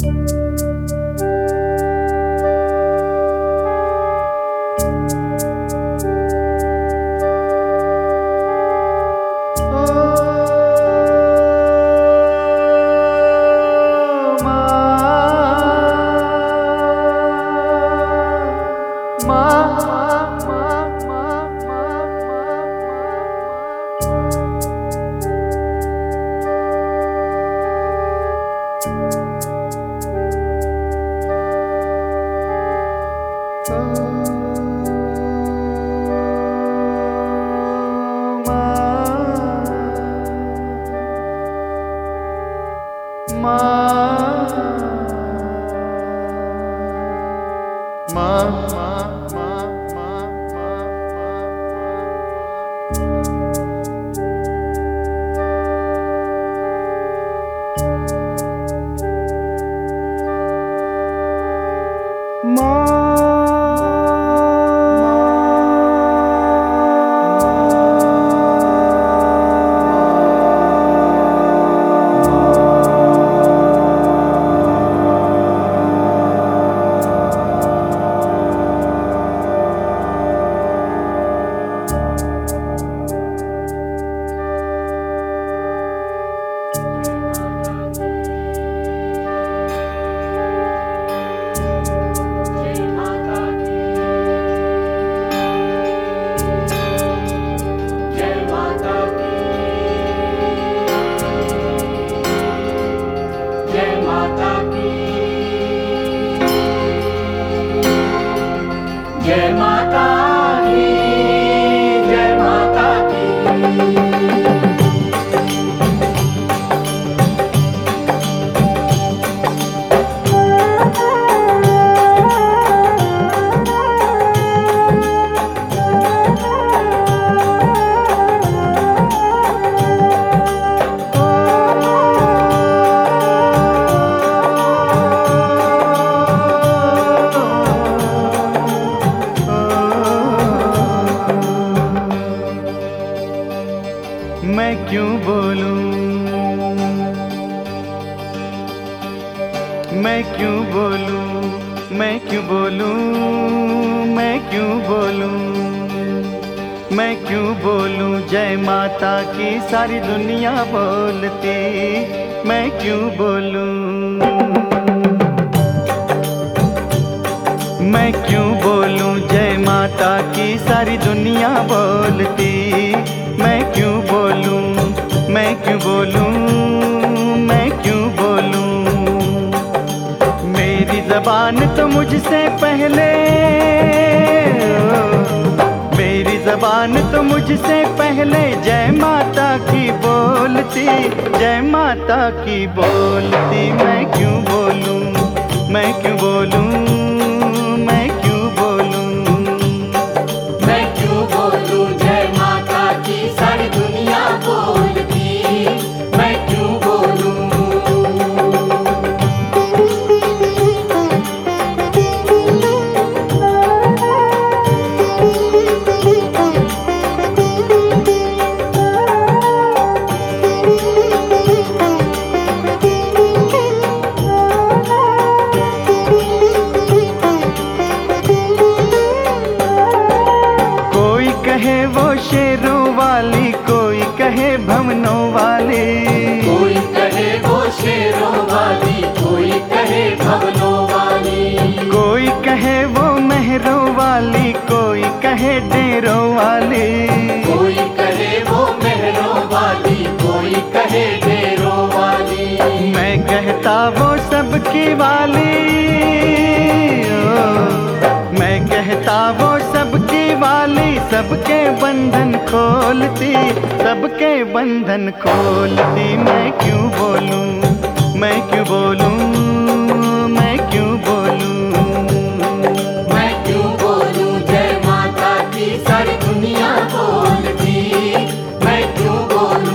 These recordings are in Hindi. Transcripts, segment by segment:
मैं क्यों बोलूं, मैं क्यों बोलूं, मैं क्यों बोलूं, मैं क्यों बोलूं, मैं क्यों बोलूं जय माता की सारी दुनिया बोलती, मैं क्यों बोलूं, मैं क्यों बोलूं जय माता की सारी दुनिया बोलती, मैं क्यों बोलूं, मैं क्यों बोलूं, मैं क्यों बोलूं। मेरी ज़बान तो मुझसे पहले, मेरी ज़बान तो मुझसे पहले जय माता की बोलती, जय माता की बोलती। मैं क्यों बोलूं, मैं क्यों बोलूं, मैं क्यों बोलूं, मैं क्यों बोलूं जय माता की सारी दुनिया बोलती, मैं क्यों बोलूं। कहे वो शेरों वाली, कोई कहे भवनों वाली, कोई कहे वो शेरों वाली, कोई कहे भवनों वाली, कोई कहे वो मेहरों वाली, कोई कहे डेरों वाली, कोई कहे वो मेहरों वाली, कोई कहे डेरों वाली। मैं कहता वो सबकी वाली, मैं कहता वो सबकी वाली, सबके बंधन खोलती, सबके बंधन खोलती। मैं क्यों बोलूं, मैं क्यों बोलूं, मैं क्यों बोलूं, मैं क्यों बोलूं जय माता की सारी दुनिया बोलती, मैं क्यों बोलूं।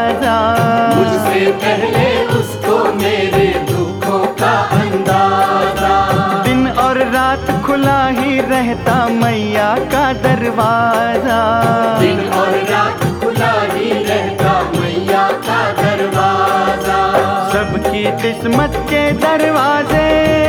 दरवाजा। मुझसे पहले उसको मेरे दुखों का अंदाजा। दिन और रात खुला ही रहता मैया का दरवाजा। दिन और रात खुला ही रहता मैया का दरवाजा। सबकी किस्मत के दरवाजे,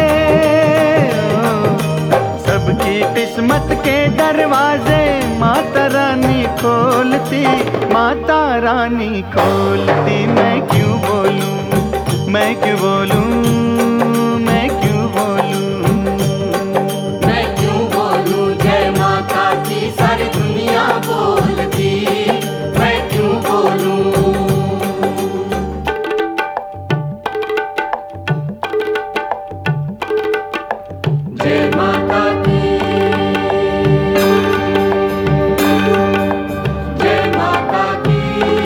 सबकी किस्मत के दरवाजे माता रानी खोलती, माता रानी खोलती। मैं क्यों बोलूं, मैं क्यों बोलूं, मैं क्यों बोलूं, मैं क्यों बोलूं जय माता की सारी दुनिया बोलती। मैं क्यों बोलूं। जय माता की, जय माता की,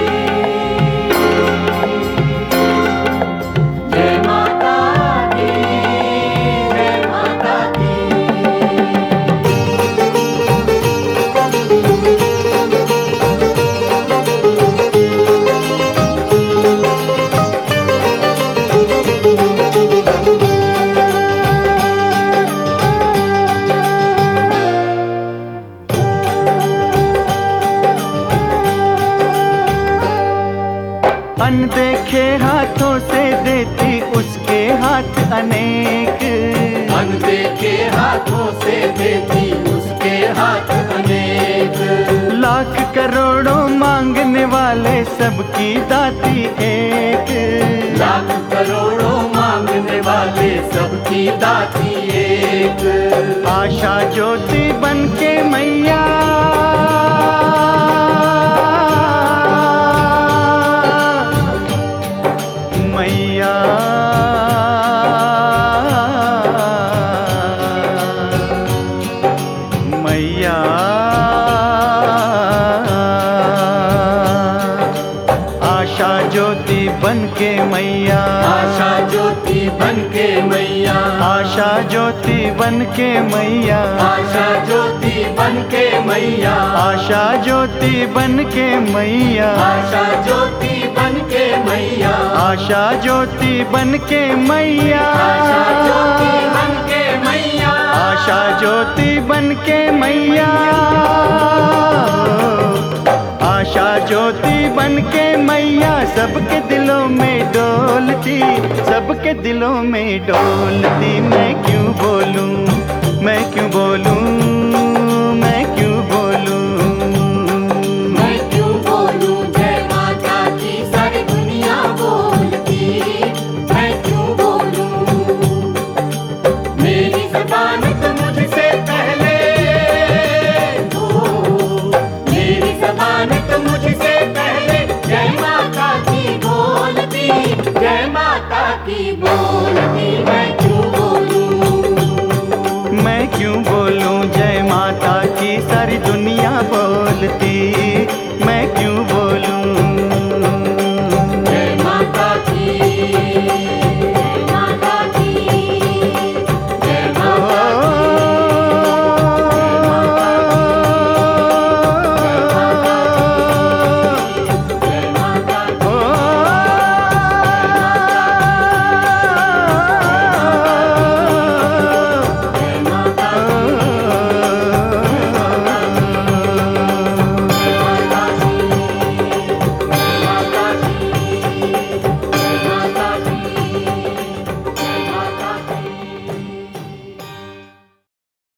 जय माता की, जय माता की। अनदेखे हाथों से देती उसके हाथ अनेक। अनदेखे हाथों से देती उसके हाथ अनेक। लाख करोड़ों मांगने वाले सबकी दाती एक। लाख करोड़ों मांगने वाले सबकी दाती एक। आशा ज्योति बन के मैया, मैया मैया आशा ज्योति बन के मैया, आशा ज्योति बन के मैया, आशा ज्योति बन के मैया, आशा ज्योति बन के मैया, आशा ज्योति बन के मैया, आशा ज्योति बन के मैया, आशा ज्योति बन के मैया, आशा ज्योति बन के मैया, आशा ज्योति बन के मैया, आशा ज्योति बन के मैया सबके दिलों में डोलती, सबके दिलों में डोलती। मैं क्यों बोलूं, मैं क्यों बोलूं, मैं क्यों बोलूं, मैं क्यों बोलूं जय माता की सारी दुनिया बोलती। मैं क्यों बोलूं। मेरी ज़बान तो मुझसे पहले, मेरी ज़बान तो मुझसे पहले जय माता की बोलती, जय माता की बोलती।